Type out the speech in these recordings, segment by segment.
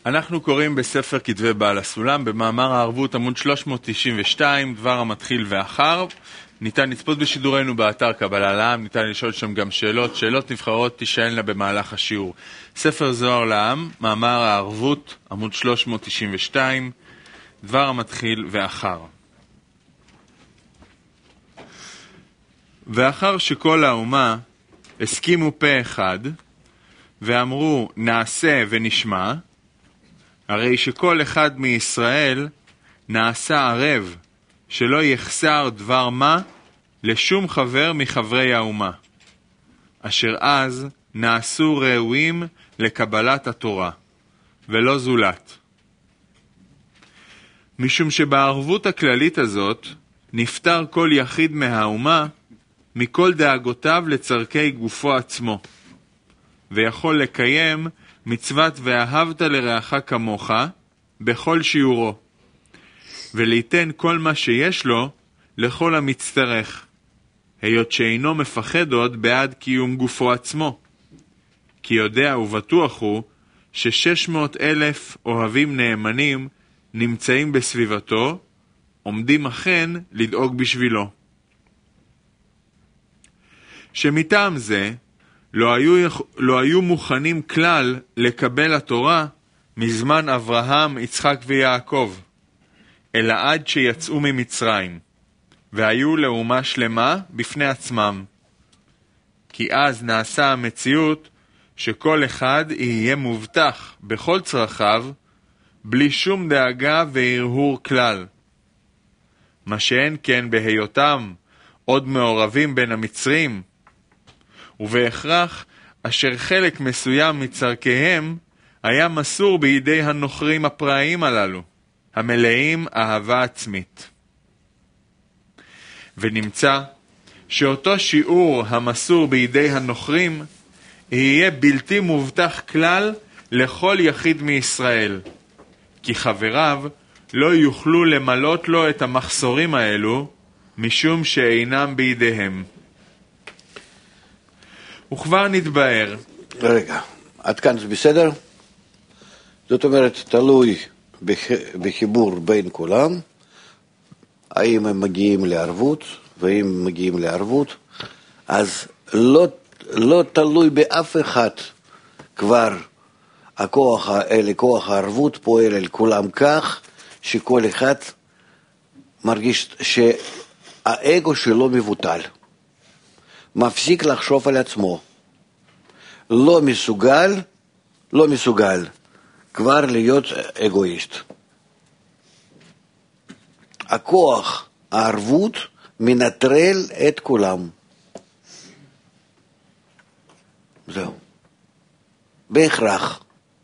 אנחנו קוראים בספר כתבי בעל הסולם, במאמר הערבות עמוד 392, דבר המתחיל ואחר. ניתן לצפות בשידורנו באתר קבלה לעם, ניתן לשאול שם גם שאלות נבחרות תישאלנה במהלך השיעור. ספר זוהר לעם, מאמר הערבות עמוד 392, דבר המתחיל ואחר. ואחר שכל האומה הסכימו פה אחד ואמרו נעשה ונשמע, הרי שכל אחד מישראל נעשה ערב שלא יחסר דבר מה לשום חבר מחברי האומה, אשר אז נעשו ראויים לקבלת התורה, ולא זולת. משום שבערבות הכללית הזאת נפטר כל יחיד מהאומה מכל דאגותיו לצרכי גופו עצמו, ויכול לקיים מצוות ואהבת לרעך כמוך בכל שיעורו, וליתן כל מה שיש לו לכל המצטרך, היות שאינו מפחד עוד בעד קיום גופו עצמו, כי יודע ובטוח הוא ש600,000 אוהבים נאמנים נמצאים בסביבתו, עומדים אכן לדאוג בשבילו. שמטעם זה לא היו מוכנים כלל לקבל התורה מזמן אברהם, יצחק ויעקב, אלא עד שיצאו ממצרים, והיו לאומה שלמה בפני עצמם. כי אז נעשה המציאות שכל אחד יהיה מובטח בכל צרכיו, בלי שום דאגה והרהור כלל. מה שאין כן בהיותם עוד מעורבים בין המצרים, ובהכרח אשר חלק מסוים מצרכיהם היה מסור בידי הנוכרים הפראיים הללו, המלאים אהבה עצמית. ונמצא שאותו שיעור המסור בידי הנוכרים יהיה בלתי מובטח כלל לכל יחיד מישראל, כי חבריו לא יוכלו למלות לו את המחסורים האלו, משום שאינם בידיהם. וכבר נתבהר. רגע, עד כאן זה בסדר? זאת אומרת, תלוי בחיבור בין כולם, האם הם מגיעים לערבות, ואם מגיעים לערבות, אז לא תלוי באף אחד כבר כוח הערבות פועל על כולם כך, שכל אחד מרגיש שהאגו שלו מבוטל. מפסיק לחשוב על עצמו. לא מסוגל כבר להיות אגואיסט. הכוח הערבות מנטרל את כולם. זהו. בהכרח.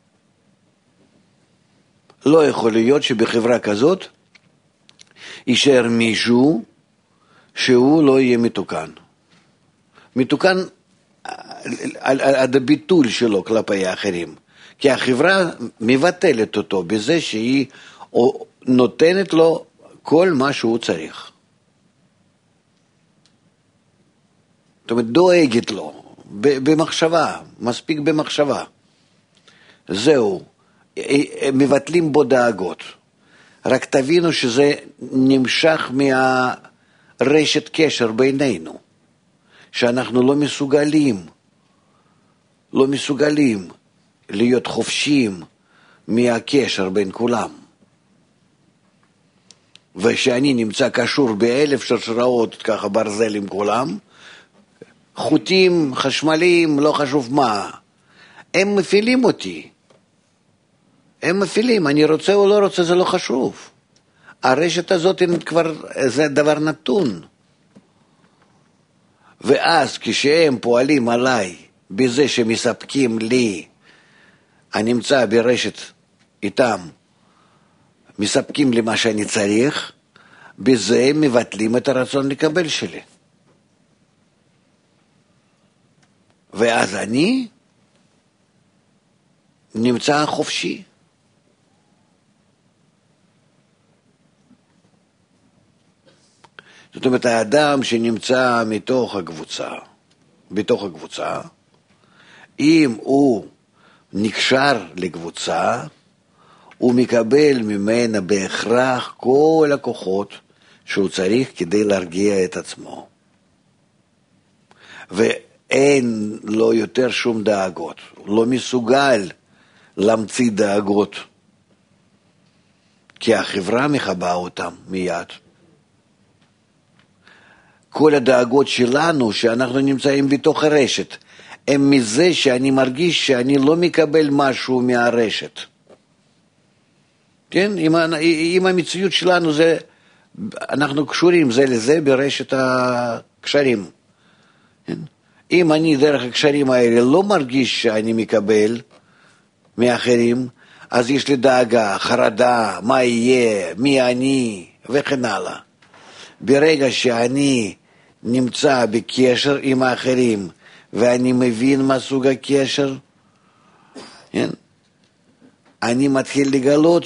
לא יכול להיות שבחברה כזאת יישאר מישהו שהוא לא יהיה מתוקן. מתוקן עד הביטול שלו כלפי האחרים. כי החברה מבטלת אותו בזה שהיא נותנת לו כל מה שהוא צריך. זאת אומרת, דואגת לו, במחשבה, מספיק במחשבה. זהו, מבטלים בו דאגות. רק תבינו שזה נמשך מהרשת קשר בינינו. שאנחנו לא מסוגלים להיות חופשיים מהקשר בין כולם. ושאני נמצא קשור ב1000 שרשראות ככה ברזל עם כולם, חוטים, חשמליים, לא חשוב מה, הם מפעילים אותי. אני רוצה או לא רוצה, זה לא חשוב. הרשת הזאת כבר זה דבר נתון. ואז כשהם פועלים עליי בזה שמספקים לי, אני נמצא ברשת איתם, מספקים לי מה שאני צריך, בזה הם מבטלים את הרצון לקבל שלי. ואז אני נמצא חופשי. זאת אומרת, האדם שנמצא בתוך הקבוצה, אם הוא נקשר לקבוצה, הוא מקבל ממנה בהכרח כל הכוחות שהוא צריך כדי להרגיע את עצמו. ואין לו יותר שום דאגות, הוא לא מסוגל להמציא דאגות, כי החברה מחבאה אותם מיד. כל הדאגות שלנו שאנחנו נמצאים בתוך הרשת, הם מזה שאני מרגיש שאני לא מקבל משהו מהרשת. כן? עם המציאות שלנו זה, אנחנו קשורים זה לזה ברשת הקשרים. כן? אם אני דרך הקשרים האלה לא מרגיש שאני מקבל מאחרים, אז יש לי דאגה, חרדה, מה יהיה, מי אני, וכן הלאה. ברגע שאני נמצא בקשר עם האחרים, ואני מבין מה סוג הקשר, כן? אני מתחיל לגלות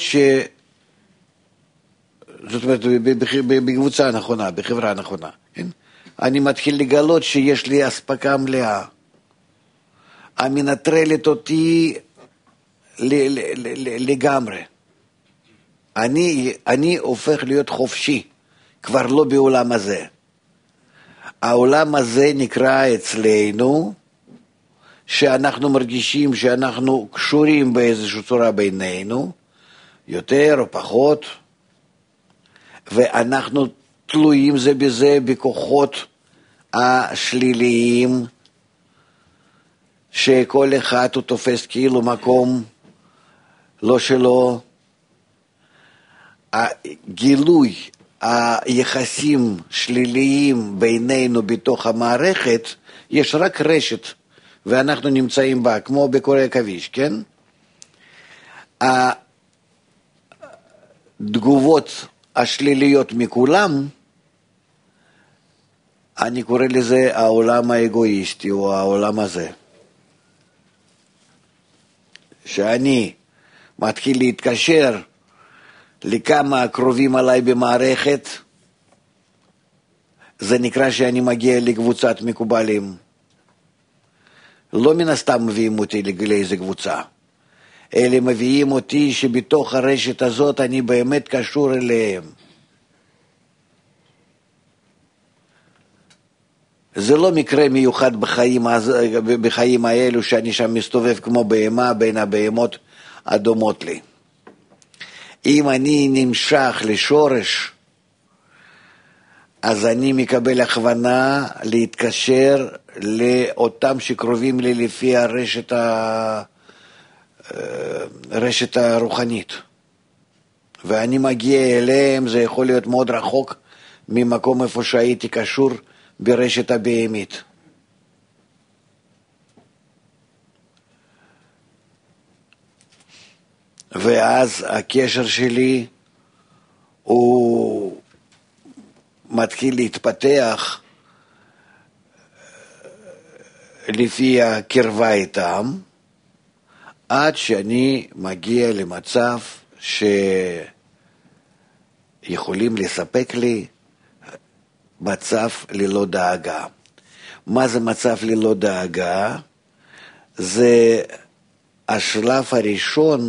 זאת אומרת, בקבוצה הנכונה, בחברה הנכונה, כן? אני מתחיל לגלות שיש לי הספקה מלאה, המנטרלת אותי לגמרי. אני הופך להיות חופשי, כבר לא בעולם הזה. העולם הזה נקרא אצלנו, שאנחנו מרגישים שאנחנו קשורים באיזושהי צורה בינינו, יותר או פחות, ואנחנו תלויים זה בזה בכוחות השליליים, שכל אחד הוא תופס כאילו מקום לא שלו. הגילוי היחסים שליליים בינינו בתוך המערכת, יש רק רשת, ואנחנו נמצאים בה, כמו בקורי עכביש, כן? התגובות השליליות מכולם, אני קורא לזה העולם האגואיסטי, או העולם הזה. שאני מתחיל להתקשר לכמה קרובים עליי במערכת, זה נקרא שאני מגיע לקבוצת מקובלים. לא מן הסתם מביאים אותי לאיזה קבוצה, אלה מביאים אותי שבתוך הרשת הזאת אני באמת קשור אליהם. זה לא מקרה מיוחד בחיים האלו שאני שם מסתובב כמו בהמה בין הבהמות הדומות לי. אם אני נמשך לשורש, אז אני מקבל הכוונה להתקשר לאותם שקרובים לי לפי הרשת הרוחנית. ואני מגיע אליהם, זה יכול להיות מאוד רחוק ממקום איפה שהייתי קשור ברשת הבהמית. ואז הקשר שלי הוא מתחיל להתפתח לפי הקרבה איתם, עד שאני מגיע למצב שיכולים לספק לי מצב ללא דאגה. מה זה מצב ללא דאגה? זה השלב הראשון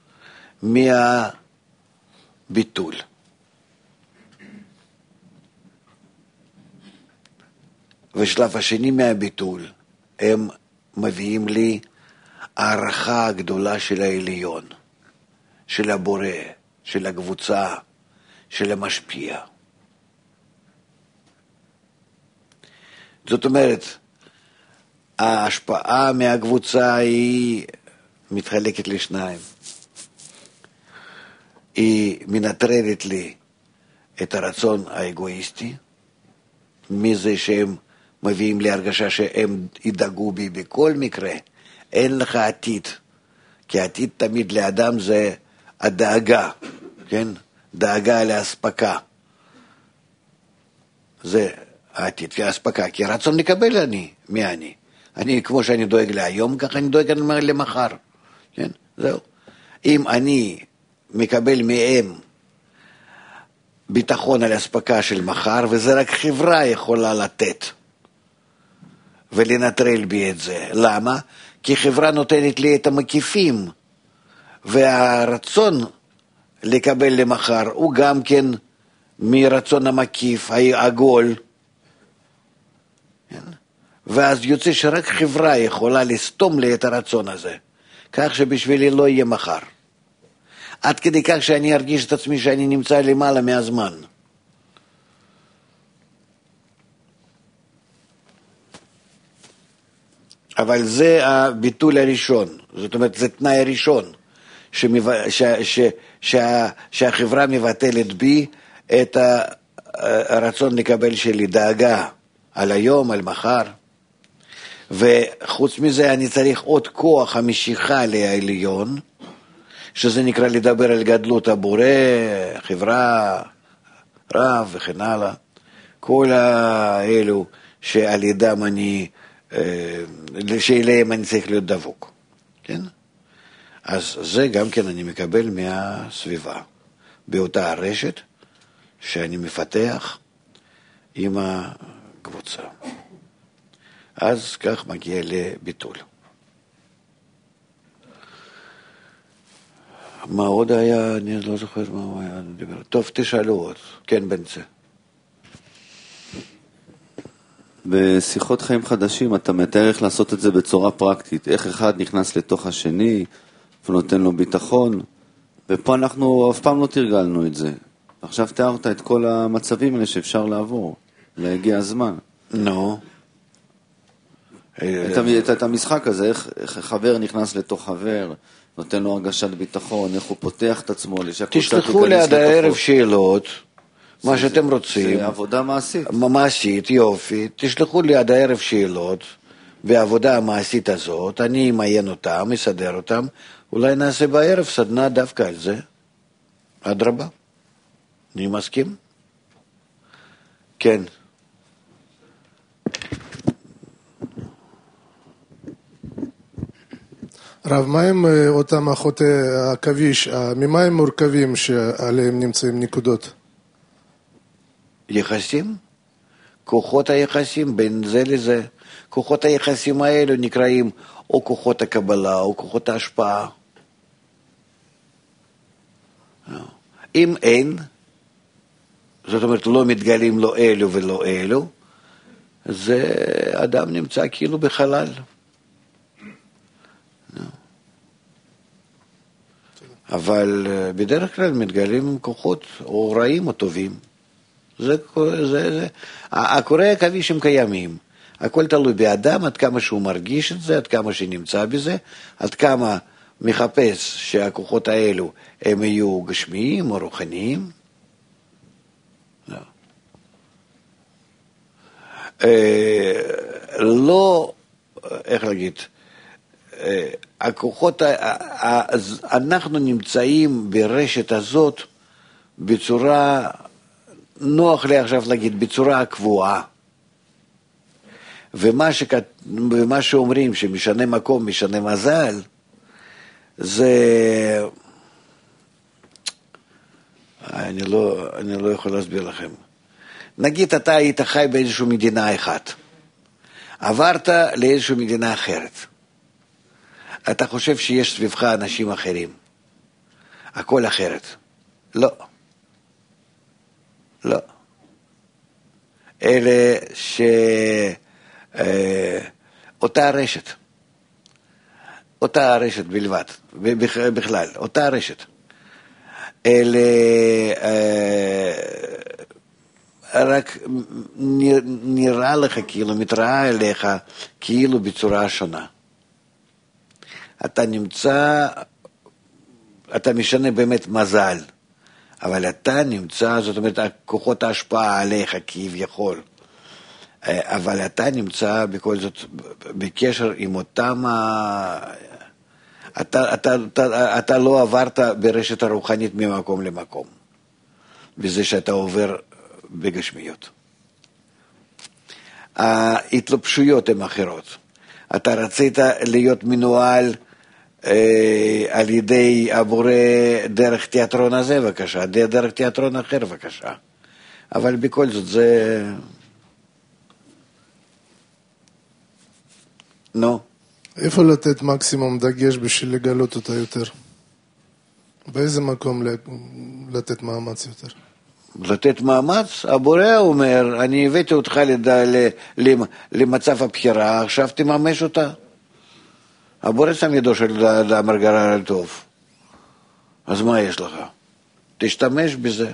מהביטול. ושלב השני מהביטול, הם מביאים לי הערכה הגדולה של העליון, של הבורא, של הקבוצה, של המשפיע. זאת אומרת, ההשפעה מהקבוצה היא מתחלקת לשניים. היא מנטרלת לי את הרצון האגואיסטי, מזה שהם מביאים לי הרגשה שהם ידאגו בי בכל מקרה. אין לך עתיד, כי עתיד תמיד לאדם זה הדאגה, כן? דאגה להספקה. זה העתיד וההספקה, כי רצון לקבל מי אני. אני, כמו שאני דואג להיום, ככה אני דואג למחר. כן? זהו. אם אני מקבל מהם ביטחון על הספקה של מחר, וזה רק חברה יכולה לתת ולנטרל בי את זה. למה? כי חברה נותנת לי את המקיפים והרצון לקבל למחר הוא גם כן מרצון המקיף, העגול. ואז יוצא שרק חברה יכולה לסתום לי את הרצון הזה, כך שבשבילי לא יהיה מחר. עד כדי כך שאני ארגיש את עצמי שאני נמצא למעלה מהזמן. אבל זה הביטול הראשון, זאת אומרת, זה תנאי הראשון, שהחברה מבטלת בי את הרצון לקבל שלי, דאגה על היום, על מחר. וחוץ מזה אני צריך עוד כוח המשיכה לעליון, שזה נקרא לדבר על גדלות הבורא, חברה, רב וכן הלאה. כל האלו שעל ידם שאליהם אני צריך להיות דבוק. כן? אז זה גם כן אני מקבל מהסביבה, באותה הרשת שאני מפתח עם הקבוצה. אז כך מגיע לביטול. מה עוד היה? אני לא זוכר מה הוא היה לדבר. טוב, תשאלו עוד. כן, בנצה. בשיחות חיים חדשים אתה מתאר איך לעשות את זה בצורה פרקטית. איך אחד נכנס לתוך השני ונותן לו ביטחון. ופה אנחנו אף פעם לא תרגלנו את זה. עכשיו תיארת את כל המצבים האלה שאפשר לעבור. להגיע הזמן. נו. את המשחק הזה, איך חבר נכנס לתוך חבר, נותן לו הרגשת ביטחון, איך הוא פותח את עצמו, תשלחו לי עד הערב שאלות, מה שאתם רוצים. זה עבודה מעשית. מעשית, יופי. תשלחו לי עד הערב שאלות, בעבודה המעשית הזאת, אני אמיין אותם, אסדר אותם, אולי נעשה בערב סדנה דווקא על זה. אדרבה. אני מסכים? כן. רב, מה הם אותם החוטי הכביש, ממה הם מורכבים שעליהם נמצאים נקודות? יחסים? כוחות היחסים בין זה לזה. כוחות היחסים האלו נקראים או כוחות הקבלה או כוחות ההשפעה. אם אין, זאת אומרת לא מתגלים לא אלו ולא אלו, זה אדם נמצא כאילו בחלל. אבל בדרך כלל מתגלים כוחות או רעים או טובים. הקורא הכביש הם קיימים. הכל תלוי באדם, עד כמה שהוא מרגיש את זה, עד כמה שנמצא בזה, עד כמה מחפש שהכוחות האלו הם יהיו גשמיים או רוחניים. לא, איך להגיד, הכוחות, אנחנו נמצאים ברשת הזאת בצורה, נוח לי עכשיו להגיד, בצורה קבועה. ומה שאומרים שמשנה מקום, משנה מזל, זה, אני לא יכול להסביר לכם. נגיד אתה היית חי באיזושהי מדינה אחת, עברת לאיזושהי מדינה אחרת. אתה חושב שיש סביבך אנשים אחרים. הכל אחרת. לא. לא. אלה אותה רשת. אותה רשת בלבד. בכלל, אותה רשת. אלה רק נראה לך כאילו, מתראה אליך כאילו בצורה שונה. אתה נמצא, אתה משנה באמת מזל, אבל אתה נמצא, זאת אומרת, כוחות ההשפעה עליך כביכול, אבל אתה נמצא בכל זאת בקשר עם אותם, אתה לא עברת ברשת הרוחנית ממקום למקום, בזה שאתה עובר בגשמיות. ההתלבשויות הן אחרות. אתה רצית להיות מנוהל על ידי הבורא דרך תיאטרון הזה, בבקשה, דרך תיאטרון אחר, בבקשה. אבל בכל זאת זה... נו. איפה לתת מקסימום דגש בשביל לגלות אותה יותר? באיזה מקום לתת מאמץ יותר? לתת מאמץ? הבורא אומר, אני הבאתי אותך למצב הבחירה, עכשיו תממש אותה. הבורא שם ידו של אדם רגע טוב. אז מה יש לך? תשתמש בזה.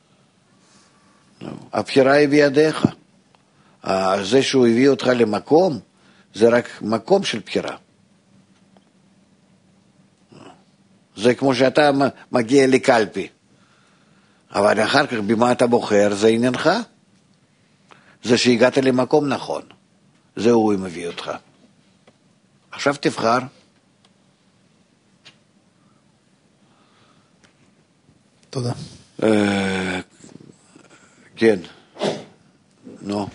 הבחירה היא בידיך. זה שהוא הביא אותך למקום, זה רק מקום של בחירה. זה כמו שאתה מגיע לקלפי. אבל אחר כך במה אתה בוחר, זה עניינך. זה שהגעת למקום נכון. זה הוא מביא אותך. עכשיו תבחר. תודה. כן. נו.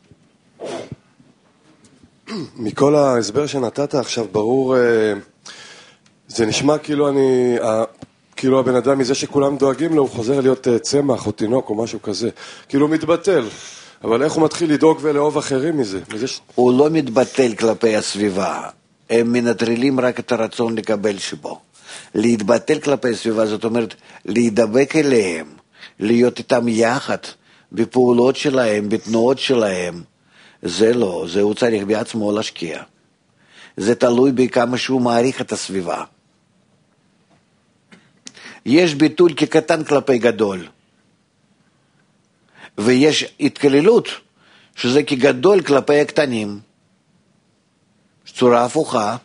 מכל ההסבר שנתת עכשיו ברור, זה נשמע כאילו הבן אדם מזה שכולם דואגים לו, הוא חוזר להיות צמח או תינוק או משהו כזה. כאילו הוא מתבטל. אבל איך הוא מתחיל לדאוג ולאהוב אחרים מזה? הוא לא מתבטל כלפי הסביבה. הם מנטרלים רק את הרצון לקבל שבו. להתבטל כלפי הסביבה, זאת אומרת, להידבק אליהם, להיות איתם יחד, בפעולות שלהם, בתנועות שלהם. זה לא, זה הוא צריך בעצמו להשקיע. זה תלוי בכמה שהוא מעריך את הסביבה. יש ביטול כקטן כלפי גדול. ויש התקללות, שזה כגדול כלפי הקטנים. צורה הפוכה.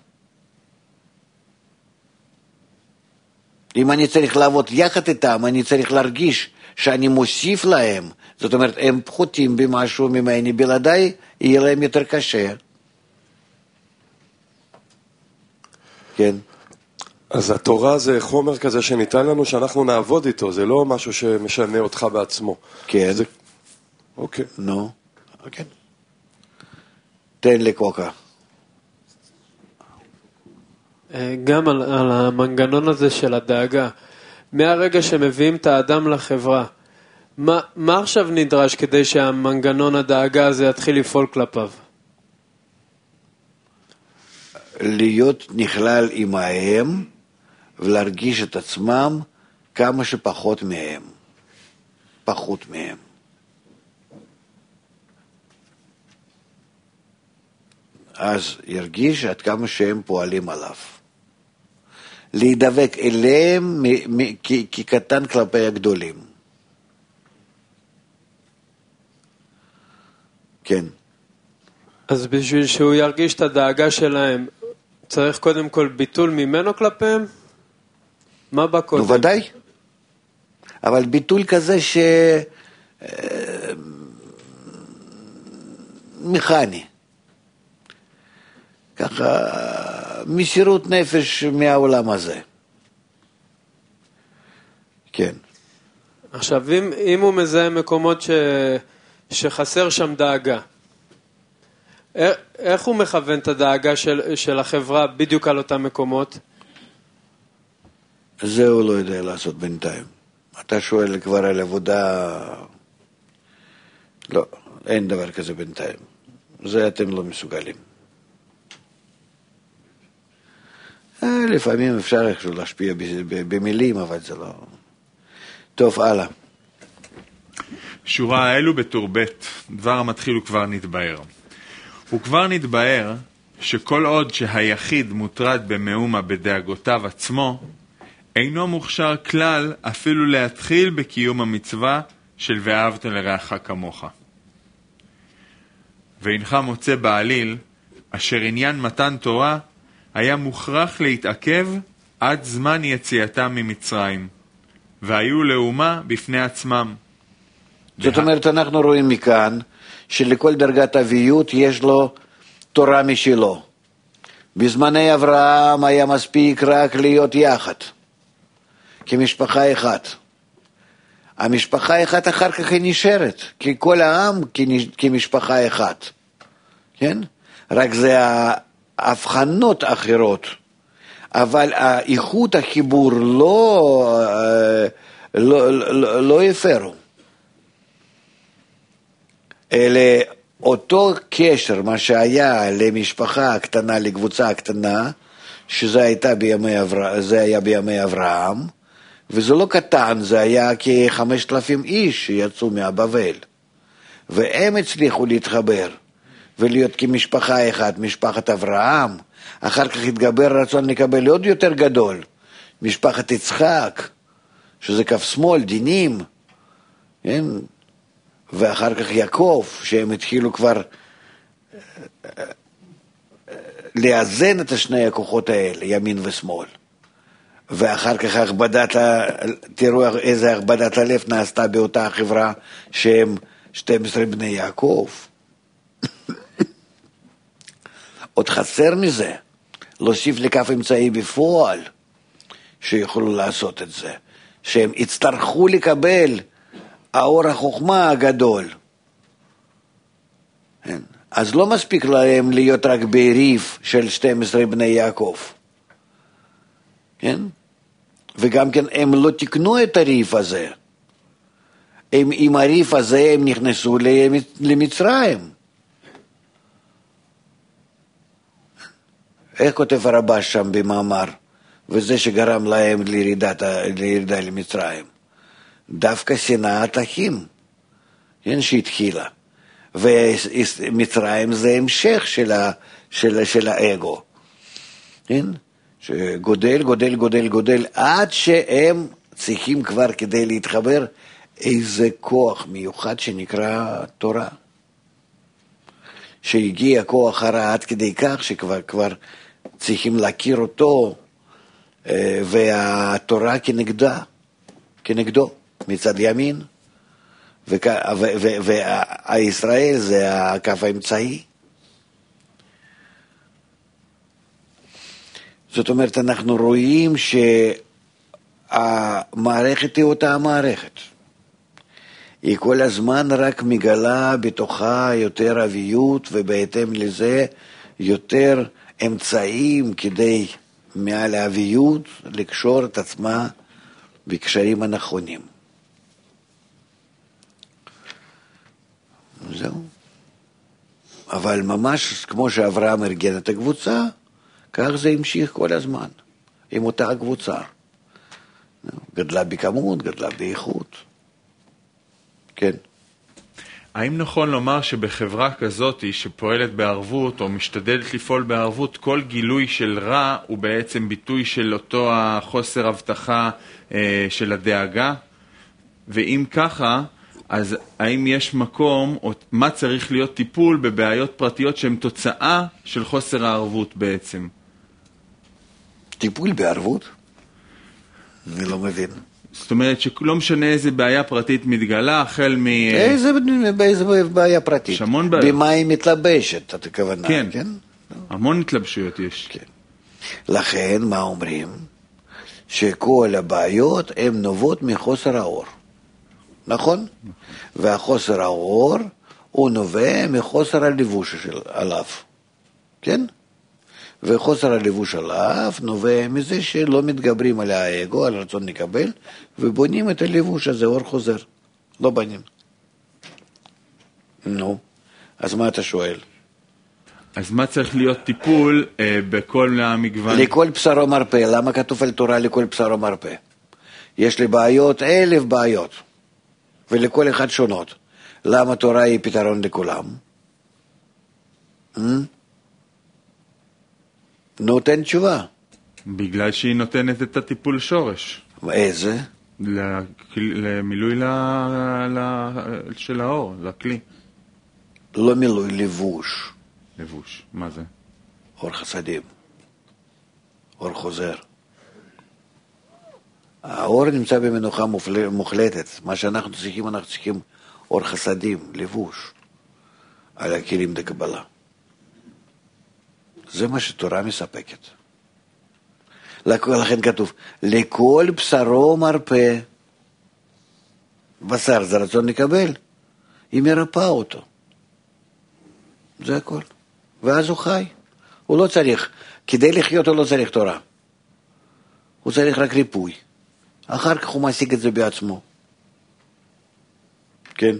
אם אני צריך לעבוד יחד איתם, אני צריך להרגיש שאני מוסיף להם. זאת אומרת, הם פחותים במשהו ממני, בלעדיי יהיה להם יותר קשה. כן. אז התורה זה חומר כזה שניתן לנו שאנחנו נעבוד איתו, זה לא משהו שמשנה אותך בעצמו. כן. זה... אוקיי. נו, אוקיי. תן לי קוקה. גם על המנגנון הזה של הדאגה. מהרגע שמביאים את האדם לחברה, מה עכשיו נדרש כדי שהמנגנון הדאגה הזה יתחיל לפעול כלפיו? להיות נכלל עמהם ולהרגיש את עצמם כמה שפחות מהם. פחות מהם. אז ירגיש עד כמה שהם פועלים עליו. להידבק אליהם כקטן כלפי הגדולים. כן. אז בשביל שהוא ירגיש את הדאגה שלהם, צריך קודם כל ביטול ממנו כלפיהם? מה בא קודם? נו ודאי. אבל ביטול כזה מכני. ככה, מסירות נפש מהעולם הזה. כן. עכשיו, אם הוא מזהה מקומות שחסר שם דאגה, איך הוא מכוון את הדאגה של החברה בדיוק על אותם מקומות? זה הוא לא יודע לעשות בינתיים. אתה שואל כבר על עבודה, לא, אין דבר כזה בינתיים. זה אתם לא מסוגלים. לפעמים אפשר איכשהו להשפיע במילים, אבל זה לא... טוב, הלאה. שורה האלו בטור ב', דבר המתחיל הוא כבר נתבהר. הוא כבר נתבהר שכל עוד שהיחיד מוטרד במאומה בדאגותיו עצמו, אינו מוכשר כלל אפילו להתחיל בקיום המצווה של ואהבת לרעך כמוך. ואינך מוצא בעליל, אשר עניין מתן תורה היה מוכרח להתעכב עד זמן יציאתם ממצרים, והיו לאומה בפני עצמם. זאת אומרת, אנחנו רואים מכאן שלכל דרגת אביות יש לו תורה משלו. בזמני אברהם היה מספיק רק להיות יחד, כמשפחה אחת. המשפחה אחת אחר כך היא נשארת, כי כל העם כמשפחה אחת. כן? רק זה ההבחנות אחרות. אבל איכות החיבור לא הפרו. אלא אותו קשר, מה שהיה למשפחה הקטנה, לקבוצה הקטנה, שזה היה בימי אברהם, וזה לא קטן, זה היה כ-5,000 איש שיצאו מהבבל, והם הצליחו להתחבר ולהיות כמשפחה אחת, משפחת אברהם. אחר כך התגבר רצון לקבל עוד יותר גדול, משפחת יצחק, שזה כף שמאל, דינים, כן? ואחר כך יעקב, שהם התחילו כבר לאזן את שני הכוחות האלה, ימין ושמאל. ואחר כך תראו איזה הכבדת הלב נעשתה באותה חברה שהם 12 בני יעקב. עוד חסר מזה, להוסיף לכף אמצעי בפועל שיוכלו לעשות את זה, שהם יצטרכו לקבל האור החוכמה הגדול. אז לא מספיק להם להיות רק בריף של 12 בני יעקב. כן? וגם כן הם לא תקנו את הריף הזה. עם הריף הזה הם נכנסו למצרים. איך כותב הרבש שם במאמר? וזה שגרם להם לירידה למצרים. דווקא שנאת אחים, כן, שהתחילה. ומצרים זה המשך של האגו. כן? שגודל, גודל, גודל, גודל, עד שהם צריכים כבר כדי להתחבר איזה כוח מיוחד שנקרא תורה. שהגיע כוח הרע עד כדי כך שכבר צריכים להכיר אותו, והתורה כנגדו, מצד ימין, והישראל זה הקו האמצעי. זאת אומרת, אנחנו רואים שהמערכת היא אותה המערכת. היא כל הזמן רק מגלה בתוכה יותר אביות, ובהתאם לזה יותר אמצעים כדי מעל האביות לקשור את עצמה בקשרים הנכונים. זהו. אבל ממש כמו שאברהם ארגן את הקבוצה, כך זה המשיך כל הזמן, עם אותה הקבוצה. גדלה בכמות, גדלה באיכות. כן. האם נכון לומר שבחברה כזאת שפועלת בערבות או משתדלת לפעול בערבות, כל גילוי של רע הוא בעצם ביטוי של אותו החוסר הבטחה של הדאגה? ואם ככה, אז האם יש מקום, או מה צריך להיות טיפול בבעיות פרטיות שהן תוצאה של חוסר הערבות בעצם? טיפול בערבות? אני לא מבין. זאת אומרת שלא משנה איזה בעיה פרטית מתגלה, החל מ... איזה בעיה פרטית? יש המון בעיות. במה היא מתלבשת, את הכוונה, כן? כן? המון התלבשויות יש. כן. לכן, מה אומרים? שכל הבעיות הן נובעות מחוסר האור. נכון? והחוסר האור הוא נובע מחוסר הלבוש עליו. כן? וחוסר הלבוש עליו נובע מזה שלא מתגברים על האגו, על רצון לקבל, ובונים את הלבוש הזה, אור חוזר. לא בנים. נו, אז מה אתה שואל? אז מה צריך להיות טיפול בכל המגוון? לכל בשר ומרפא. למה כתוב על תורה לכל בשר ומרפא? יש לי בעיות, 1,000 בעיות, ולכל אחד שונות. למה תורה היא פתרון לכולם? נותן תשובה. בגלל שהיא נותנת את הטיפול שורש. איזה? למילוי של האור, לכלי. לא מילוי, לבוש. לבוש, מה זה? אור חסדים. אור חוזר. האור נמצא במנוחה מוחלטת. מה שאנחנו צריכים אור חסדים, לבוש, על הכלים דקבלה. זה מה שתורה מספקת. לכן כתוב, לכל בשרו מרפא. בשר זה רצון לקבל, היא מרפאה אותו. זה הכל. ואז הוא חי. הוא לא צריך, כדי לחיות הוא לא צריך תורה. הוא צריך רק ריפוי. אחר כך הוא משיג את זה בעצמו. כן.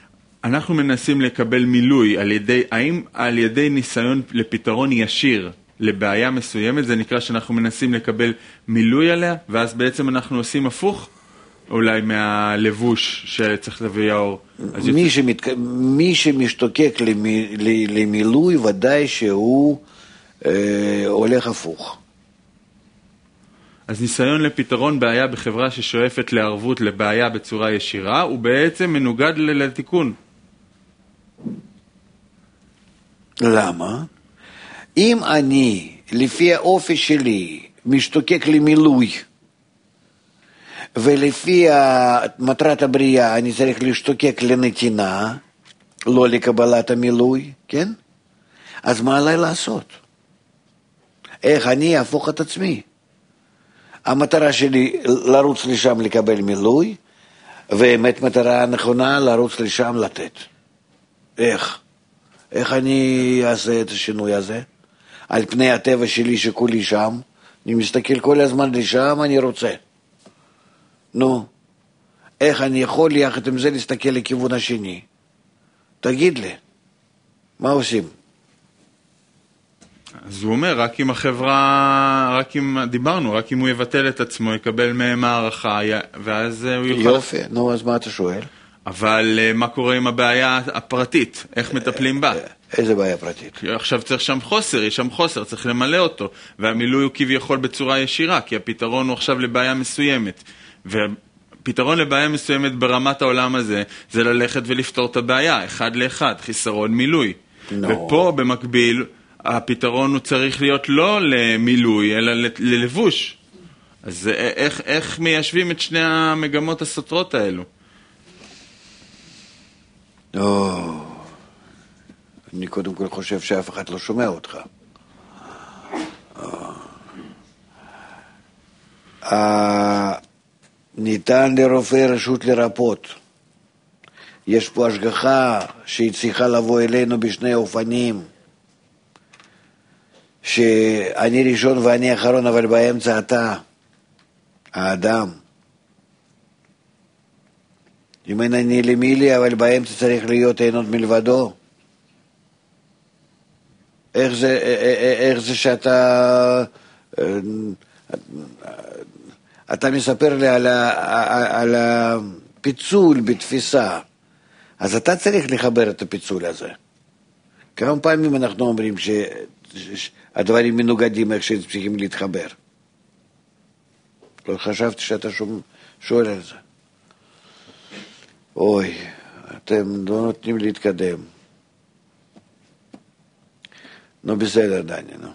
אנחנו מנסים לקבל מילוי האם על ידי ניסיון לפתרון ישיר לבעיה מסוימת, זה נקרא שאנחנו מנסים לקבל מילוי עליה, ואז בעצם אנחנו עושים הפוך, אולי מהלבוש שצריך להביא האור. מי שמשתוקק למילוי, ודאי שהוא הולך הפוך. אז ניסיון לפתרון בעיה בחברה ששואפת לערבות לבעיה בצורה ישירה, הוא בעצם מנוגד לתיקון. למה? אם אני, לפי האופי שלי, משתוקק למילוי, ולפי מטרת הבריאה אני צריך להשתוקק לנתינה, לא לקבלת המילוי, כן? אז מה עליי לעשות? איך אני אהפוך את עצמי? המטרה שלי לרוץ לשם לקבל מילוי, ואמת מטרה הנכונה לרוץ לשם לתת. איך אני אעשה את השינוי הזה? על פני הטבע שלי שכולי שם, אני מסתכל כל הזמן לשם, אני רוצה. נו, איך אני יכול יחד עם זה להסתכל לכיוון השני? תגיד לי, מה עושים? אז הוא אומר, רק אם החברה, רק אם הוא יבטל את עצמו, יקבל מהם הערכה, ואז הוא יוכל... יופי, נו, אז מה אתה שואל? אבל מה קורה עם הבעיה הפרטית? איך מטפלים בה? איזה בעיה פרטית? עכשיו צריך שם חוסר, יש שם חוסר, צריך למלא אותו, והמילוי הוא כביכול בצורה ישירה, כי הפתרון הוא עכשיו לבעיה מסוימת, והפתרון לבעיה מסוימת ברמת העולם הזה, זה ללכת ולפתור את הבעיה, אחד לאחד, חיסרון מילוי. ופה במקביל, הפתרון הוא צריך להיות לא למילוי, אלא ללבוש. אז איך מיישבים את שני המגמות הסותרות האלו? אני קודם כל חושב שאף אחד לא שומע אותך. ניתן לרופא רשות לרפות. יש פה השגחה שהיא צריכה לבוא אלינו בשני אופנים. שאני ראשון ואני אחרון, אבל באמצע אתה, האדם. אם אין אני למילי, אבל באמצע צריך להיות אין עוד מלבדו. איך זה שאתה... אתה מספר לי על הפיצול בתפיסה, אז אתה צריך לחבר את הפיצול הזה. כמה פעמים אנחנו אומרים שהדברים מנוגדים איך שהם צריכים להתחבר. לא חשבתי שאתה שואל על זה. אוי, אתם לא נותנים להתקדם. נו בסדר, דני, נו.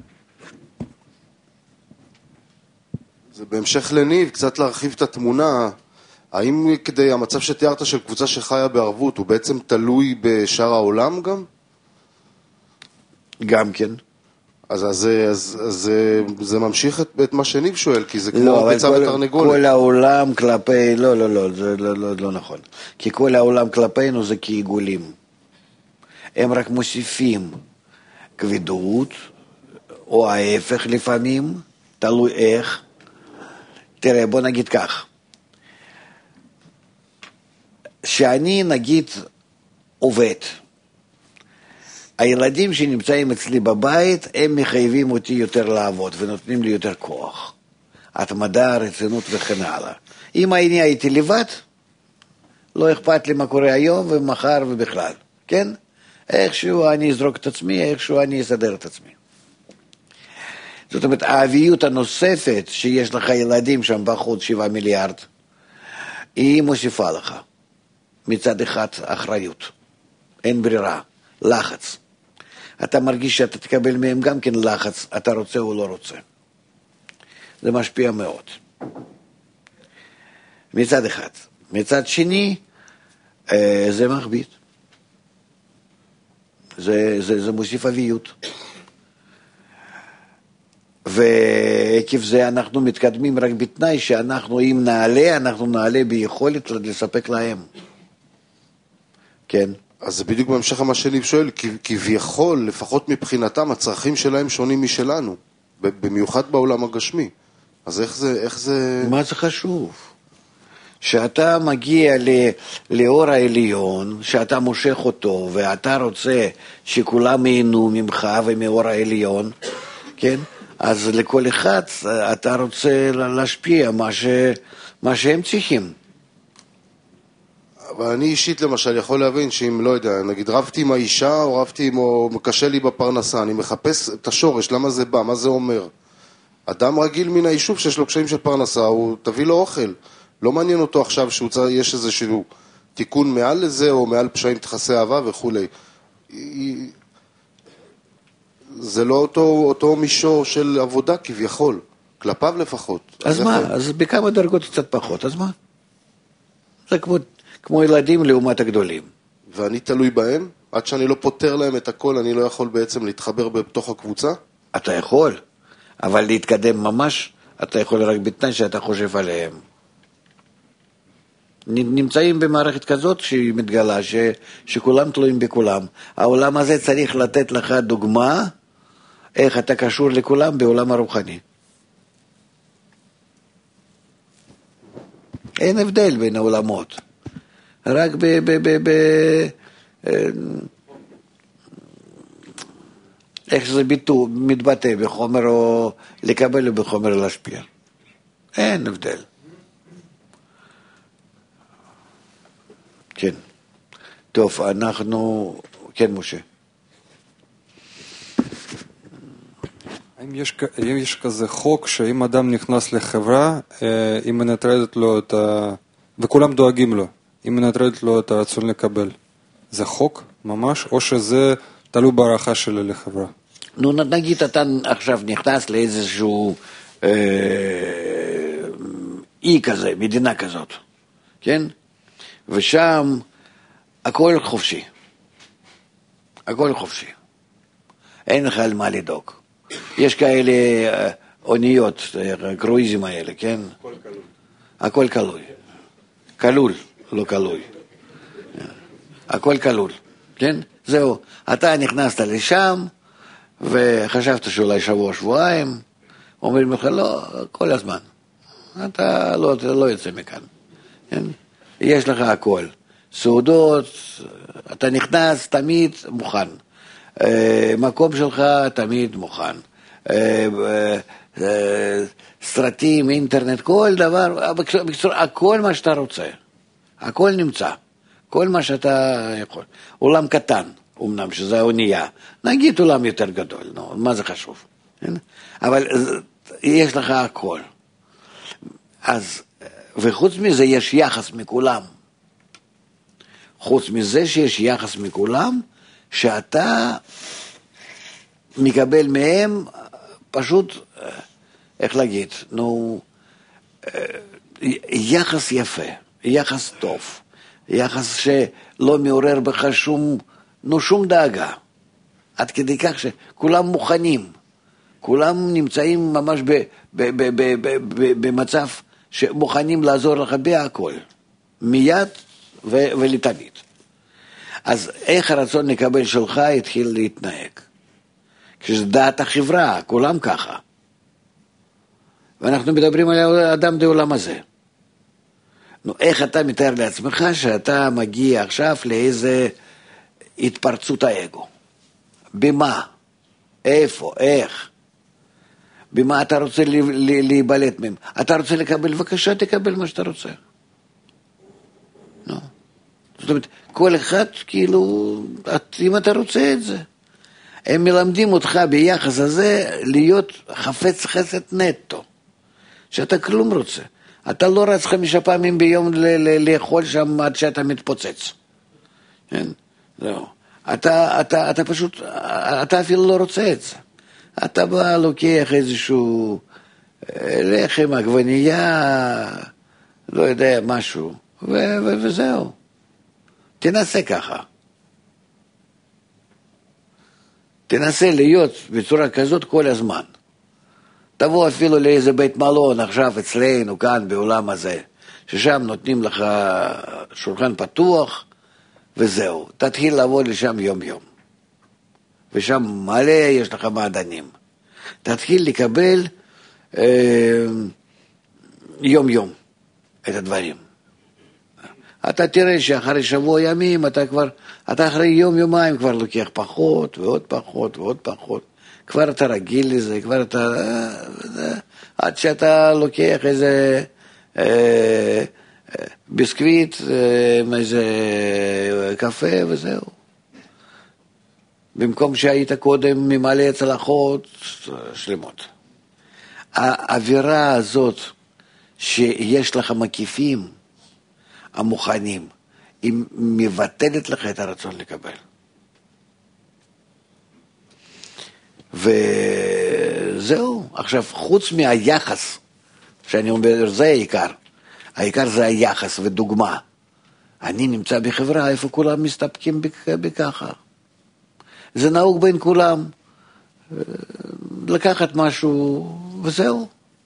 זה בהמשך לניב, קצת להרחיב את התמונה. האם כדי המצב שתיארת של קבוצה שחיה בערבות, הוא בעצם תלוי בשאר העולם גם? גם כן. אז זה ממשיך את מה שניב שואל, כי זה כמו ביצה ותרנגולת. כל העולם כלפי, לא, זה לא נכון. כי כל העולם כלפינו זה כעיגולים. הם רק מוסיפים כבדות, או ההפך לפעמים, תלוי איך. תראה, בוא נגיד כך. שאני נגיד עובד, הילדים שנמצאים אצלי בבית, הם מחייבים אותי יותר לעבוד ונותנים לי יותר כוח. התמדה, רצינות וכן הלאה. אם אני הייתי לבד, לא אכפת לי מה קורה היום ומחר ובכלל, כן? איכשהו אני אזרוק את עצמי, איכשהו אני אסדר את עצמי. זאת אומרת, האביות הנוספת שיש לך ילדים שם בחוץ 7 מיליארד, היא מוסיפה לך. מצד אחד אחריות, אין ברירה, לחץ. אתה מרגיש שאתה תקבל מהם גם כן לחץ, אתה רוצה או לא רוצה. זה משפיע מאוד. מצד אחד. מצד שני, זה מכביד. זה מוסיף אביות. ועקב זה אנחנו מתקדמים רק בתנאי שאנחנו, אם נעלה, אנחנו נעלה ביכולת לספק להם. כן. אז זה בדיוק בהמשך מה שניב שואל, כביכול, לפחות מבחינתם, הצרכים שלהם שונים משלנו, במיוחד בעולם הגשמי. אז איך זה... מה זה חשוב? שאתה מגיע לאור העליון, שאתה מושך אותו, ואתה רוצה שכולם ייהנו ממך ומאור העליון, כן? אז לכל אחד אתה רוצה להשפיע מה שהם צריכים. אבל אני אישית למשל יכול להבין שאם, לא יודע, נגיד רבתי עם האישה או רבתי או קשה לי בפרנסה, אני מחפש את השורש, למה זה בא, מה זה אומר. אדם רגיל מן היישוב שיש לו קשיים של פרנסה, הוא תביא לו אוכל. לא מעניין אותו עכשיו שיש איזשהו תיקון מעל לזה או מעל פשעים תחסי אהבה וכו'. זה לא אותו מישור של עבודה כביכול, כלפיו לפחות. אז מה? אז בכמה דרגות קצת פחות, אז מה? זה כמו ילדים לעומת הגדולים. ואני תלוי בהם? עד שאני לא פותר להם את הכל, אני לא יכול בעצם להתחבר בתוך הקבוצה? אתה יכול, אבל להתקדם ממש, אתה יכול רק בתנאי שאתה חושב עליהם. נמצאים במערכת כזאת שהיא מתגלה, שכולם תלויים בכולם. העולם הזה צריך לתת לך דוגמה, איך אתה קשור לכולם בעולם הרוחני. אין הבדל בין העולמות. רק איך שזה מתבטא בחומר או לקבל או בחומר להשפיע. אין הבדל. כן. טוב, אנחנו... כן, משה. האם יש כזה חוק שאם אדם נכנס לחברה, היא מנטרלת לו את ה... וכולם דואגים לו, היא מנטרלת לו את הרצון לקבל. זה חוק ממש, או שזה תלוי בערכה שלי לחברה? נו, נגיד אתה עכשיו נכנס לאיזשהו אי כזה, מדינה כזאת, כן? ושם הכל חופשי. הכל חופשי. אין לך על מה לדאוג. יש כאלה אוניות, קרואיזים האלה, כן? הכל כלול. הכל כלול. כלול, לא כלוי. הכל כלול, כן? זהו. אתה נכנסת לשם, וחשבת שאולי שבוע, שבועיים, אומרים לך, לא, כל הזמן. אתה לא יוצא מכאן. כן? יש לך הכל. סעודות, אתה נכנס תמיד מוכן. מקום שלך תמיד מוכן. סרטים, אינטרנט, כל דבר, בקצור, הכל מה שאתה רוצה. הכל נמצא. כל מה שאתה יכול. עולם קטן, אמנם שזה האונייה. נגיד עולם יותר גדול, נו, מה זה חשוב? אבל יש לך הכל. אז, וחוץ מזה יש יחס מכולם. חוץ מזה שיש יחס מכולם, שאתה מקבל מהם פשוט, איך להגיד, נו, יחס יפה, יחס טוב, יחס שלא מעורר בך שום דאגה, עד כדי כך שכולם מוכנים, כולם נמצאים ממש במצב שמוכנים לעזור לך בהכל, מיד ולתמיד. אז איך הרצון לקבל שלך התחיל להתנהג? כשזה דעת החברה, כולם ככה. ואנחנו מדברים על האדם בעולם הזה. נו, איך אתה מתאר לעצמך שאתה מגיע עכשיו לאיזה התפרצות האגו? במה? איפה? איך? במה אתה רוצה להיבלט מהם? אתה רוצה לקבל, בבקשה, תקבל מה שאתה רוצה. נו. זאת אומרת, כל אחד, כאילו, אם אתה רוצה את זה. הם מלמדים אותך ביחס הזה להיות חפץ חסד נטו. שאתה כלום רוצה. אתה לא רץ 5 פעמים ביום לאכול שם עד שאתה מתפוצץ. כן? לא. אתה פשוט, אתה אפילו לא רוצה את זה. אתה בא, לוקח איזשהו לחם, עגבנייה, לא יודע, משהו, וזהו. תנסה ככה. תנסה להיות בצורה כזאת כל הזמן. תבוא אפילו לאיזה בית מלון עכשיו אצלנו כאן בעולם הזה, ששם נותנים לך שולחן פתוח, וזהו. תתחיל לעבוד לשם יום יום. ושם מלא יש לך מעדנים. תתחיל לקבל יום יום את הדברים. אתה תראה שאחרי שבוע ימים אתה אחרי יום יומיים כבר לוקח פחות ועוד פחות ועוד פחות. כבר אתה רגיל לזה, כבר אתה... עד שאתה לוקח איזה ביסקוויט, איזה קפה וזהו. במקום שהיית קודם ממלא צלחות שלמות. האווירה הזאת שיש לך מקיפים המוכנים, היא מבטלת לך את הרצון לקבל. וזהו. עכשיו, חוץ מהיחס, שאני אומר, זה העיקר. העיקר זה היחס ודוגמה. אני נמצא בחברה איפה כולם מסתפקים בככה. זה נהוג בין כולם. לקחת משהו וזהו.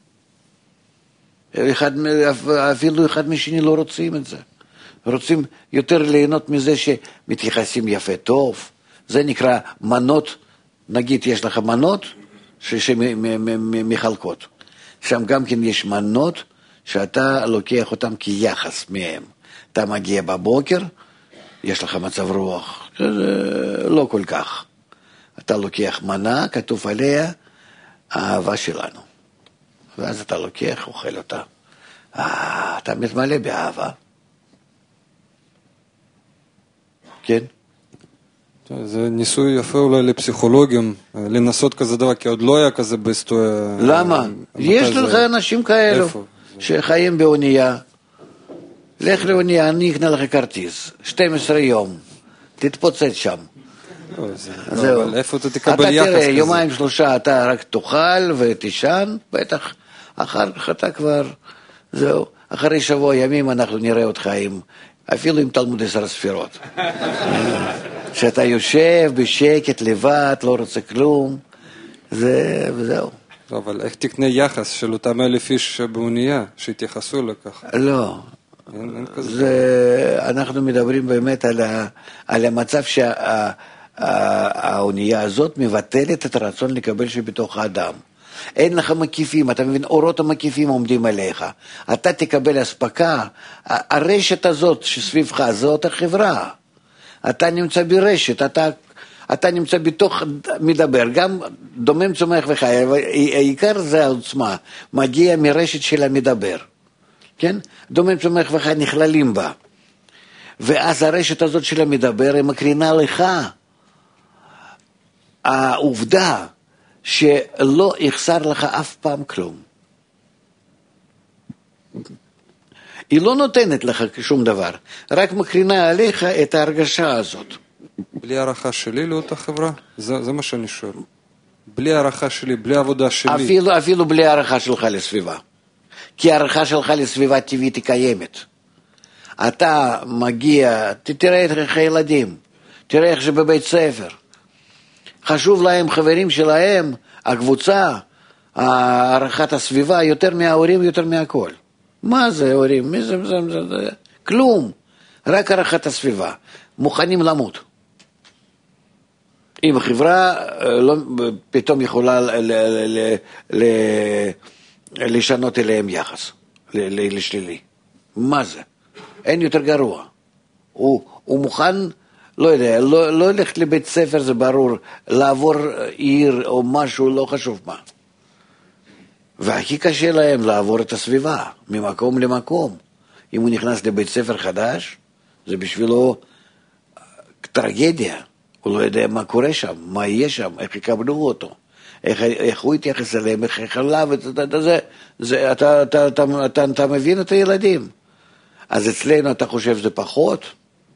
אפילו אחד משני לא רוצים את זה. רוצים יותר ליהנות מזה שמתייחסים יפה טוב. זה נקרא מנות. נגיד יש לך מנות שמחלקות. שם גם כן יש מנות שאתה לוקח אותם כיחס מהם. אתה מגיע בבוקר, יש לך מצב רוח, לא כל כך. אתה לוקח מנה, כתוב עליה, האהבה שלנו. ואז אתה לוקח, אוכל אותה. אתה מתמלא באהבה. כן? זה ניסוי יפה אולי לפסיכולוגים, לנסות כזה דבר, כי עוד לא היה כזה בהיסטוריה. למה? יש לך אנשים כאלו שחיים באונייה. לך לאונייה, אני אקנה לך כרטיס, 12 יום, תתפוצץ שם. זהו. אבל איפה אתה תקבל יחס כזה? אתה תראה, יומיים שלושה אתה רק תאכל ותישן, בטח אחר כך אתה כבר, זהו. אחרי שבוע ימים אנחנו נראה אותך אפילו עם תלמוד 10 ספירות. שאתה יושב בשקט לבד, לא רוצה כלום, וזהו. אבל איך תקנה יחס של אותם 1,000 איש באונייה, שהתייחסו לכך? לא. אנחנו מדברים באמת על המצב שהאונייה הזאת מבטלת את הרצון לקבל שבתוך האדם. אין לך מקיפים, אתה מבין, אורות המקיפים עומדים עליך. אתה תקבל הספקה, הרשת הזאת שסביבך, זאת החברה. אתה נמצא ברשת, אתה נמצא בתוך מדבר, גם דומם צומח וחי, העיקר זה העוצמה, מגיע מרשת של המדבר, כן? דומם צומח וחי נכללים בה, ואז הרשת הזאת של המדבר היא מקרינה לך, העובדה שלא יחסר לך אף פעם כלום. היא לא נותנת לך שום דבר, רק מקרינה עליך את ההרגשה הזאת. בלי הערכה שלי לאותה חברה? זה מה שאני שואל. בלי הערכה שלי, בלי עבודה שלי. אפילו בלי הערכה שלך לסביבה. כי הערכה שלך לסביבה טבעית היא קיימת. אתה מגיע, תראה איך הילדים, תראה איך שבבית ספר. חשוב להם חברים שלהם, הקבוצה, הערכת הסביבה, יותר מההורים, יותר מהכל. מה זה הורים? מי זה? כלום. רק הערכת הסביבה. מוכנים למות. אם החברה לא, פתאום יכולה לשנות אליהם יחס, לשלילי. מה זה? אין יותר גרוע. הוא מוכן, לא יודע, לא הולך לבית ספר, זה ברור, לעבור עיר או משהו, לא חשוב מה. והכי קשה להם לעבור את הסביבה, ממקום למקום. אם הוא נכנס לבית ספר חדש, זה בשבילו טרגדיה. הוא לא יודע מה קורה שם, מה יהיה שם, איך יקבלו אותו, איך הוא יתייחס אליהם, איך יחלב, אתה מבין את הילדים. אז אצלנו אתה חושב שזה פחות?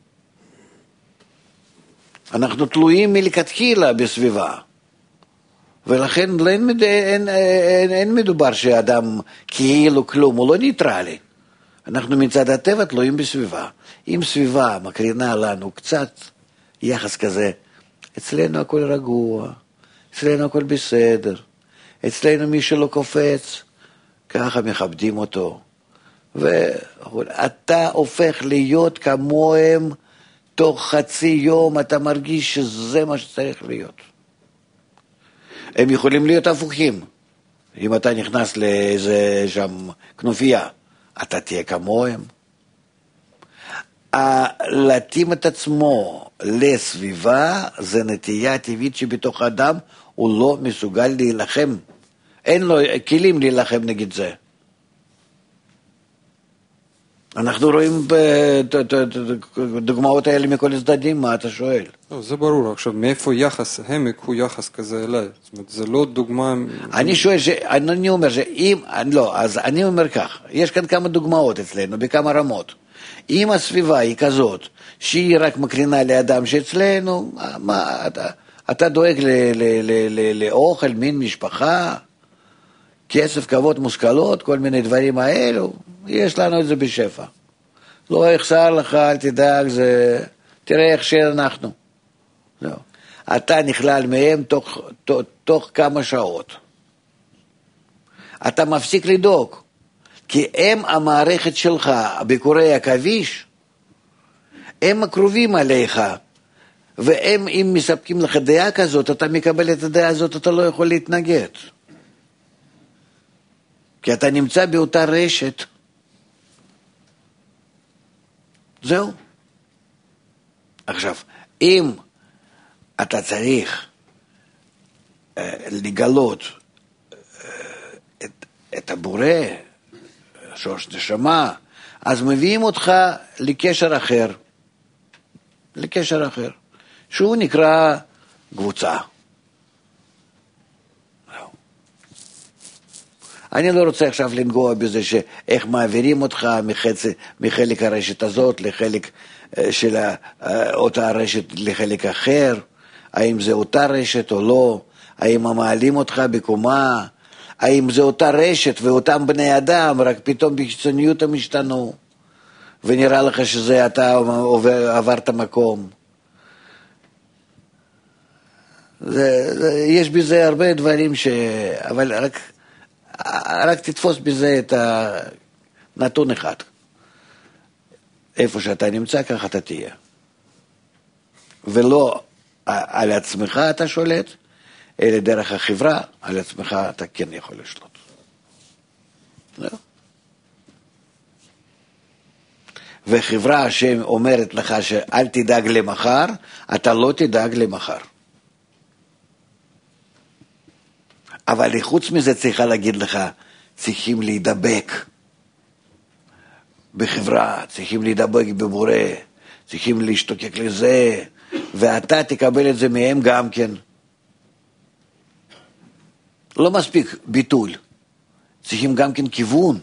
אנחנו תלויים מלכתחילה בסביבה. ולכן אין מדובר שאדם כאילו כלום, הוא לא ניטרלי. אנחנו מצד הטבע תלויים בסביבה. אם סביבה מקרינה לנו קצת יחס כזה, אצלנו הכל רגוע, אצלנו הכל בסדר, אצלנו מי שלא קופץ, ככה מכבדים אותו. ואתה הופך להיות כמוהם, תוך חצי יום אתה מרגיש שזה מה שצריך להיות. הם יכולים להיות הפוכים. אם אתה נכנס לאיזה שם כנופיה, אתה תהיה כמוהם. להתאים את עצמו לסביבה, זה נטייה טבעית שבתוך האדם, הוא לא מסוגל להילחם. אין לו כלים להילחם נגד זה. אנחנו רואים דוגמאות האלה מכל הצדדים, מה אתה שואל? לא, זה ברור, עכשיו מאיפה יחס, הם יקחו יחס כזה אליי, זאת אומרת, זה לא דוגמה... אני שואל, אני אומר שאם, לא, אז אני אומר כך, יש כאן כמה דוגמאות אצלנו, בכמה רמות. אם הסביבה היא כזאת, שהיא רק מקרינה לאדם שאצלנו, מה, אתה דואג לאוכל, מין משפחה, כסף, כבוד, מושכלות, כל מיני דברים האלו, יש לנו את זה בשפע. לא יחסר לך, אל תדאג, זה... תראה איך שאנחנו. לא. אתה נכלל מהם תוך כמה שעות. אתה מפסיק לדאוג, כי הם המערכת שלך, ביקורי הכביש, הם הקרובים עליך, והם אם מספקים לך דעה כזאת, אתה מקבל את הדעה הזאת, אתה לא יכול להתנגד. כי אתה נמצא באותה רשת. זהו. עכשיו, אם אתה צריך לגלות את הבורא, שורש נשמה, אז מביאים אותך לקשר אחר. לקשר אחר. שהוא נקרא קבוצה. אני לא רוצה עכשיו לנגוע בזה שאיך מעבירים אותך מחלק הרשת הזאת לחלק של אותה רשת לחלק אחר, האם זה אותה רשת או לא, האם מעלים אותך בקומה, האם זה אותה רשת ואותם בני אדם, רק פתאום בחיצוניות הם השתנו, ונראה לך שזה אתה עברת מקום. יש בזה הרבה דברים אבל רק תתפוס בזה את הנתון אחד. איפה שאתה נמצא, ככה אתה תהיה. ולא על עצמך אתה שולט, אלא דרך החברה, על עצמך אתה כן יכול לשלוט. לא? וחברה שאומרת לך שאל תדאג למחר, אתה לא תדאג למחר. אבל חוץ מזה צריכה להגיד לך, צריכים להידבק בחברה, צריכים להידבק בבורא, צריכים להשתוקק לזה, ואתה תקבל את זה מהם גם כן. לא מספיק ביטול, צריכים גם כן כיוון,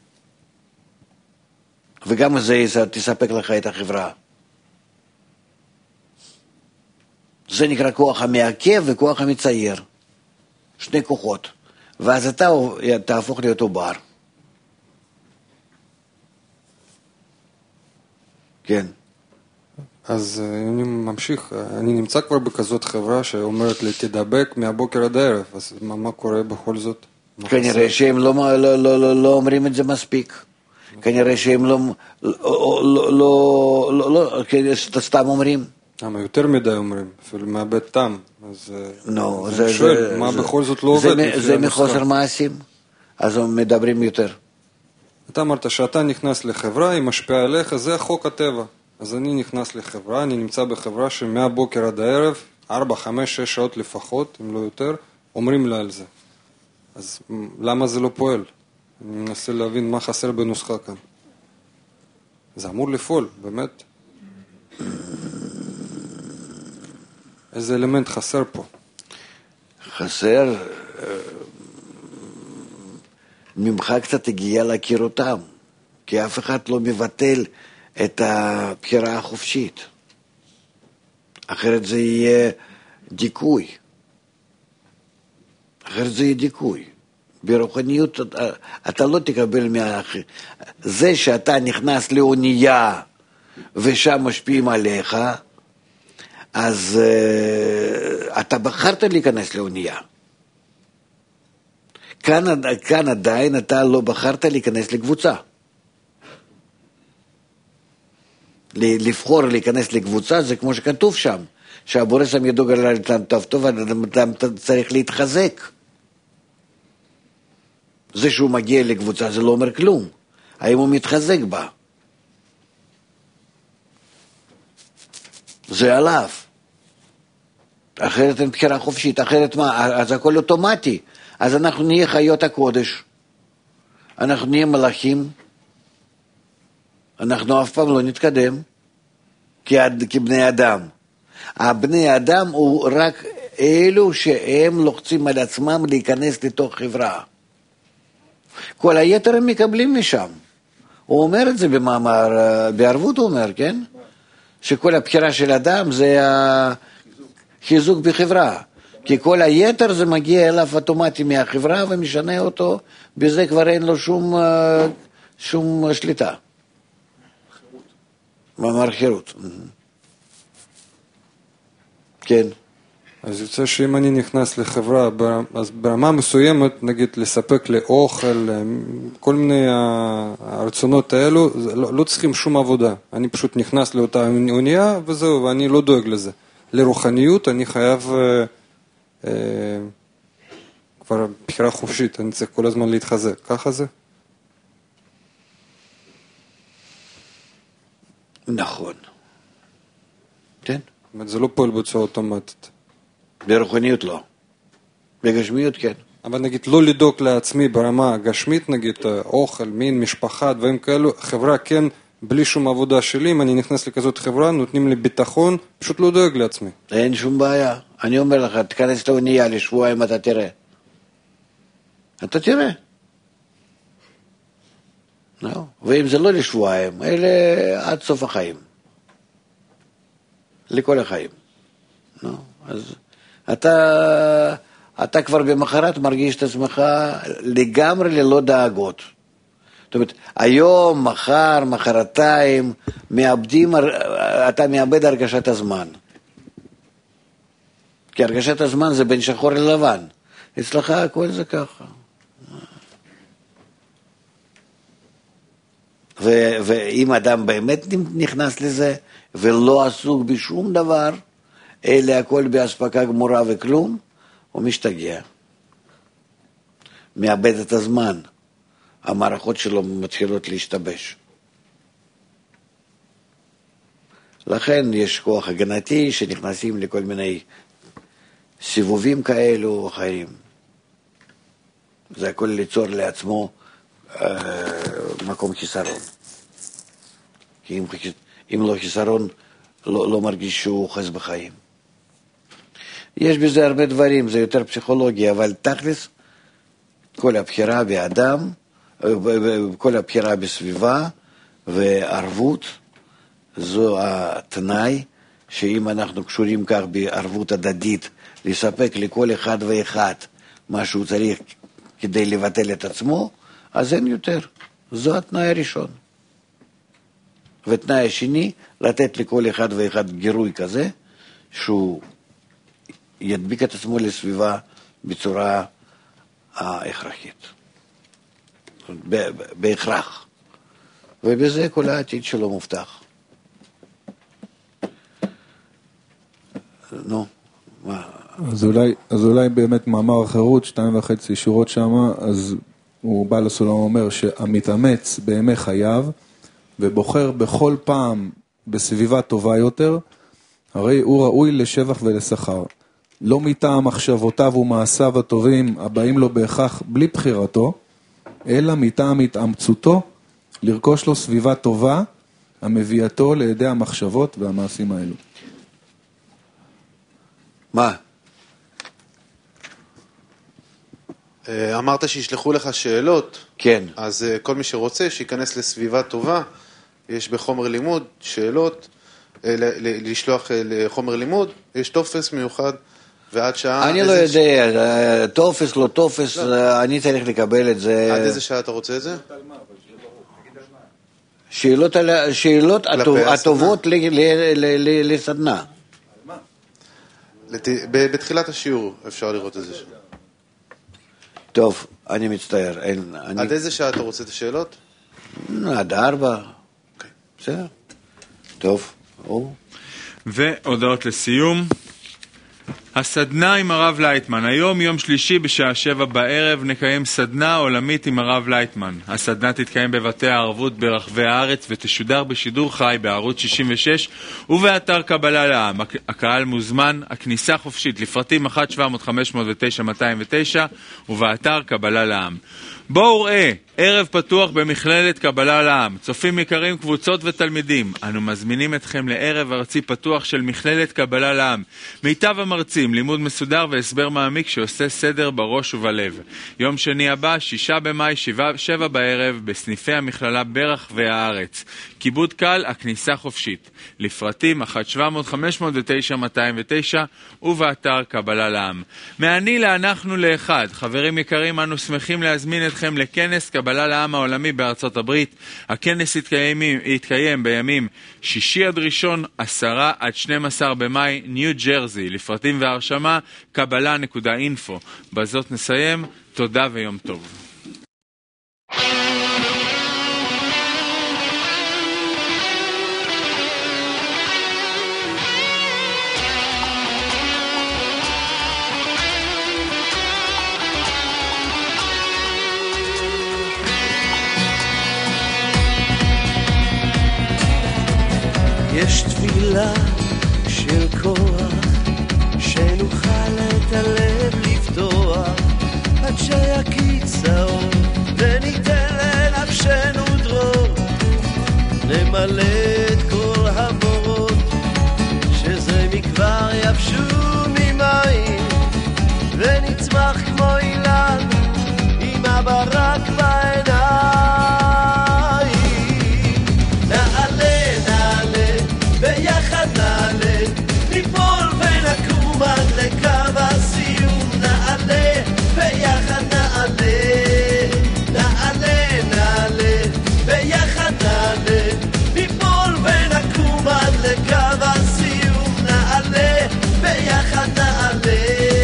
וגם זה תספק לך את החברה. זה נקרא כוח המעכב וכוח המצייר. שני כוחות, ואז אתה תהפוך להיות עובר. כן. אז אני ממשיך, אני נמצא כבר בכזאת חברה שאומרת לי תדבק מהבוקר עד הערב, אז מה קורה בכל זאת? כנראה שהם לא אומרים את זה מספיק. כנראה שהם לא, סתם אומרים. למה יותר מדי אומרים, אפילו מאבד טעם. אז זה שואל, מה בכל זאת לא עובד? זה מחוסר מעשים, אז הם מדברים יותר. אתה אמרת שאתה נכנס לחברה, היא משפיעה עליך, זה חוק הטבע. אז אני נכנס לחברה, אני נמצא בחברה שמהבוקר עד הערב, 4, 5, 6 שעות לפחות, אם לא יותר, אומרים לה על זה. אז למה זה לא פועל? אני מנסה להבין מה חסר בנוסחה כאן. זה אמור לפעול, באמת. איזה אלמנט חסר פה? חסר, ממך קצת הגיע להכיר אותם, כי אף אחד לא מבטל את הבחירה החופשית. אחרת זה יהיה דיכוי. ברוחניות אתה לא תקבל זה שאתה נכנס לאונייה ושם משפיעים עליך, אז אתה בחרת להיכנס לאונייה. כאן עדיין אתה לא בחרת להיכנס לקבוצה. לבחור להיכנס לקבוצה זה כמו שכתוב שם, שהבורא שם ידוג על טוב, אתה צריך להתחזק. זה שהוא מגיע לקבוצה זה לא אומר כלום, האם הוא מתחזק בה. זה עליו. אחרת אין בחירה חופשית, אחרת מה? אז הכל אוטומטי. אז אנחנו נהיה חיות הקודש. אנחנו נהיה מלאכים. אנחנו אף פעם לא נתקדם. כבני אדם. הבני אדם הוא רק אלו שהם לוחצים על עצמם להיכנס לתוך חברה. כל היתר הם מקבלים משם. הוא אומר את זה במאמר, בערבות הוא אומר, כן? שכל הבחירה של אדם זה חיזוק בחברה. כי כל היתר זה מגיע אליו אוטומטי מהחברה ומשנה אותו, בזה כבר אין לו שום שליטה. מאמר חירות. כן. אז יוצא שאם אני נכנס לחברה, אז ברמה מסוימת, נגיד, לספק לי אוכל, כל מיני הרצונות האלו, לא צריכים שום עבודה. אני פשוט נכנס לאותה אונייה, וזהו, ואני לא דואג לזה. לרוחניות אני חייב כבר בחירה חופשית, אני צריך כל הזמן להתחזק. ככה זה? נכון. כן. זאת אומרת, זה לא פועל בצורה אוטומטית. ברוחניות לא. בגשמיות כן. אבל נגיד לא לדאוג לעצמי ברמה הגשמית, נגיד אוכל, מין, משפחה, דברים כאלו, חברה כן, בלי שום עבודה שלי, אם אני נכנס לכזאת חברה, נותנים לי ביטחון, פשוט לא דואג לעצמי. אין שום בעיה. אני אומר לך, תכנס לאונייה לשבועיים, אתה תראה. אתה תראה. לא. ואם זה לא לשבועיים, אלה עד סוף החיים. לכל החיים. לא. אז אתה כבר במחרת מרגיש את עצמך לגמרי ללא דאגות. זאת אומרת, היום, מחר, מחרתיים, אתה מאבד הרגשת הזמן. כי הרגשת הזמן זה בין שחור ללבן. אצלך הכל זה ככה. ואם אדם באמת נכנס לזה, ולא עסוק בשום דבר, אלא הכל בהספקה גמורה וכלום, הוא משתגע. מאבד את הזמן. המערכות שלו מתחילות להשתבש. לכן יש כוח הגנתי שנכנסים לכל מיני סיבובים כאלו או אחרים. זה הכל ליצור לעצמו מקום חיסרון. כי אם לא חיסרון, לא מרגיש שהוא חס בחיים. יש בזה הרבה דברים, זה יותר פסיכולוגיה, אבל תכלס, כל הבחירה באדם, כל הבחירה בסביבה וערבות, זו התנאי שאם אנחנו קשורים כך בערבות הדדית, לספק לכל אחד ואחד מה שהוא צריך כדי לבטל את עצמו, אז אין יותר. זו התנאי הראשון. ותנאי השני, לתת לכל אחד ואחד גירוי כזה, שהוא ידביק את עצמו לסביבה בצורה ההכרחית. בהכרח. ובזה כל העתיד שלו מובטח. נו, מה? אז אולי באמת מאמר החירות, 2.5 שורות שמה, אז הוא בא לסולם אומר שהמתאמץ בימי חייו, ובוחר בכל פעם בסביבה טובה יותר, הרי הוא ראוי לשבח ולשכר. לא מטעם מחשבותיו ומעשיו הטובים הבאים לו בהכרח בלי בחירתו, אלא מטעם התאמצותו לרכוש לו סביבה טובה, המביאתו לידי המחשבות והמעשים האלו. מה? אמרת שישלחו לך שאלות. כן. אז כל מי שרוצה שיכנס לסביבה טובה, יש בחומר לימוד שאלות, לשלוח לחומר לימוד, יש טופס מיוחד, ועד שעה... אני לא יודע, טופס, לא טופס, אני צריך לקבל את זה. עד איזה שעה אתה רוצה את זה? שאלות הטובות לסדנה. בתחילת השיעור אפשר לראות את זה. טוב, אני מצטער. עד איזה שעה אתה רוצה את השאלות? עד 4. בסדר. טוב. והודעות לסיום. הסדנה עם הרב לייטמן. היום, יום שלישי בשעה 7 בערב, נקיים סדנה עולמית עם הרב לייטמן. הסדנה תתקיים בבתי הערבות ברחבי הארץ ותשודר בשידור חי בערוץ 66 ובאתר קבלה לעם. הקהל מוזמן, הכניסה חופשית, לפרטים 1-700-509-209 ובאתר קבלה לעם. בואו ראה, ערב פתוח במכללת קבלה לעם. צופים יקרים, קבוצות ותלמידים, אנו מזמינים אתכם לערב ארצי פתוח של מכללת קבלה לעם. מיטב המרצים, לימוד מסודר והסבר מעמיק שעושה סדר בראש ובלב. יום שני הבא, 6 במאי, 7 בערב, בסניפי המכללה ברחבי הארץ. כיבוד קל, הכניסה חופשית. לפרטים 1-700-509-209 ובאתר קבלה לעם. מעני לאנחנו לאחד. חברים יקרים, אנו שמחים להזמין אתכם לכנס קבלה לעם העולמי בארצות הברית. הכנס יתקיים בימים שישי עד ראשון, 10-12 במאי, ניו ג'רזי. לפרטים והרשמה, קבלה.info. בזאת נסיים. תודה ויום טוב. יש תפילה של כוח שנוכל את הלב לפתוח עד שיקיץ האור וניתן לנפשנו דרור נמלא את כל המורות שזה מכבר יבשו ממים ונצמח כמו אילן עם הברק בעיניים ביחד נעלה, ניפול ונקום עד לקו הסיום נעלה, ביחד נעלה, נעלה, נעלה ביחד נעלה, ניפול ונקום עד לקו הסיום נעלה, ביחד נעלה.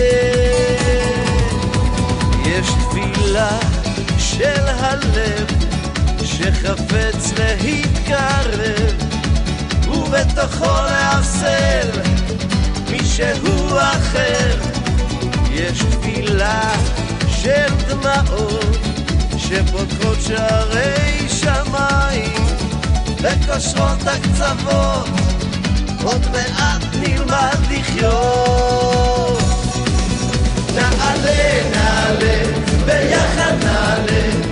יש תפילה של הלב שחפץ להתקרב ובתוכו להפסל מישהו אחר. יש תפילה של דמעות שפותחות שערי שמיים וקושרות הקצוות עוד מעט נלמד לחיות. נעלה, נעלה, ביחד נעלה